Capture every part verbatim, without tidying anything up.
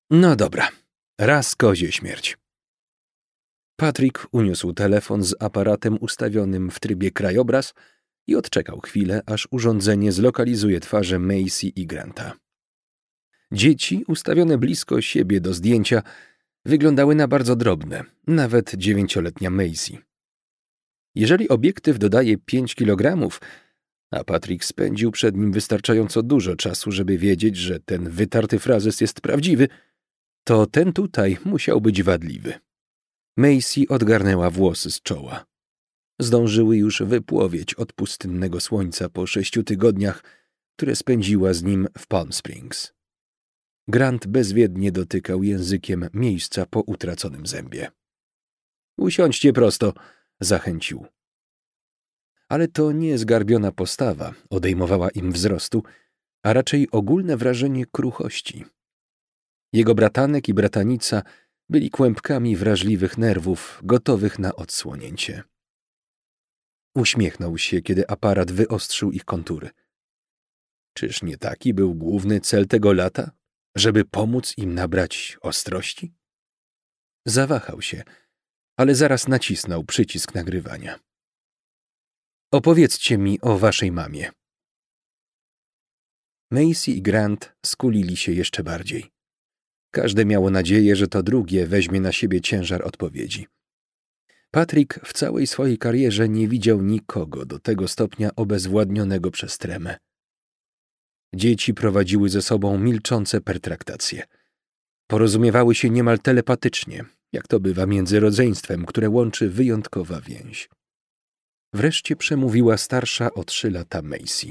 No dobra, raz kozie śmierć. Patrick uniósł telefon z aparatem ustawionym w trybie krajobraz i odczekał chwilę, aż urządzenie zlokalizuje twarze Macy i Granta. Dzieci, ustawione blisko siebie do zdjęcia, wyglądały na bardzo drobne, nawet dziewięcioletnia Macy. Jeżeli obiektyw dodaje pięć kilogramów, a Patrick spędził przed nim wystarczająco dużo czasu, żeby wiedzieć, że ten wytarty frazes jest prawdziwy, to ten tutaj musiał być wadliwy. Macy odgarnęła włosy z czoła. Zdążyły już wypłowieć od pustynnego słońca po sześciu tygodniach, które spędziła z nim w Palm Springs. Grant bezwiednie dotykał językiem miejsca po utraconym zębie. Usiądźcie prosto, zachęcił. Ale to nie zgarbiona postawa odejmowała im wzrostu, a raczej ogólne wrażenie kruchości. Jego bratanek i bratanica byli kłębkami wrażliwych nerwów, gotowych na odsłonięcie. Uśmiechnął się, kiedy aparat wyostrzył ich kontury. Czyż nie taki był główny cel tego lata? Żeby pomóc im nabrać ostrości? Zawahał się, ale zaraz nacisnął przycisk nagrywania. Opowiedzcie mi o waszej mamie. Macy i Grant skulili się jeszcze bardziej. Każde miało nadzieję, że to drugie weźmie na siebie ciężar odpowiedzi. Patrick w całej swojej karierze nie widział nikogo do tego stopnia obezwładnionego przez tremę. Dzieci prowadziły ze sobą milczące pertraktacje. Porozumiewały się niemal telepatycznie, jak to bywa między rodzeństwem, które łączy wyjątkowa więź. Wreszcie przemówiła starsza o trzy lata Macy.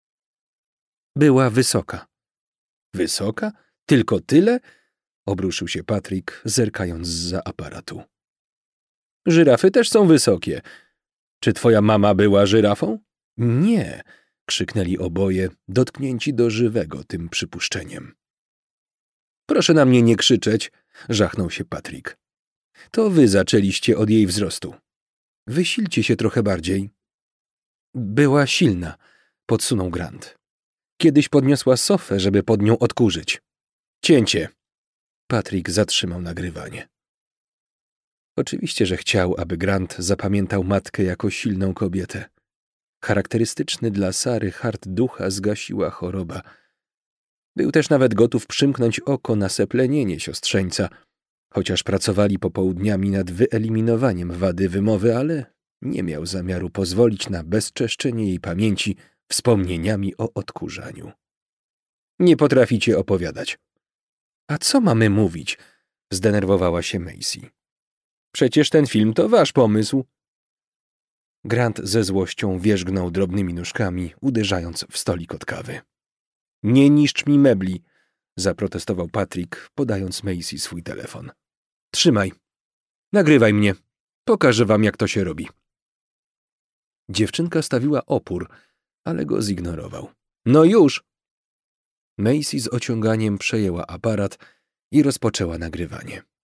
Była wysoka. Wysoka? Tylko tyle? Obruszył się Patrick, zerkając zza aparatu. Żyrafy też są wysokie. Czy twoja mama była żyrafą? Nie, krzyknęli oboje, dotknięci do żywego tym przypuszczeniem. Proszę na mnie nie krzyczeć, żachnął się Patrick. To wy zaczęliście od jej wzrostu. Wysilcie się trochę bardziej. Była silna, podsunął Grant. Kiedyś podniosła sofę, żeby pod nią odkurzyć. Cięcie. Patrick zatrzymał nagrywanie. Oczywiście, że chciał, aby Grant zapamiętał matkę jako silną kobietę. Charakterystyczny dla Sary hart ducha zgasiła choroba. Był też nawet gotów przymknąć oko na seplenienie siostrzeńca, chociaż pracowali popołudniami nad wyeliminowaniem wady wymowy, ale nie miał zamiaru pozwolić na bezczeszczenie jej pamięci wspomnieniami o odkurzaniu. Nie potraficie opowiadać. A co mamy mówić? Zdenerwowała się Macy. Przecież ten film to wasz pomysł. Grant ze złością wierzgnął drobnymi nóżkami, uderzając w stolik od kawy. Nie niszcz mi mebli, zaprotestował Patrick, podając Macy swój telefon. Trzymaj. Nagrywaj mnie. Pokażę wam, jak to się robi. Dziewczynka stawiła opór, ale go zignorował. No już! Macy z ociąganiem przejęła aparat i rozpoczęła nagrywanie.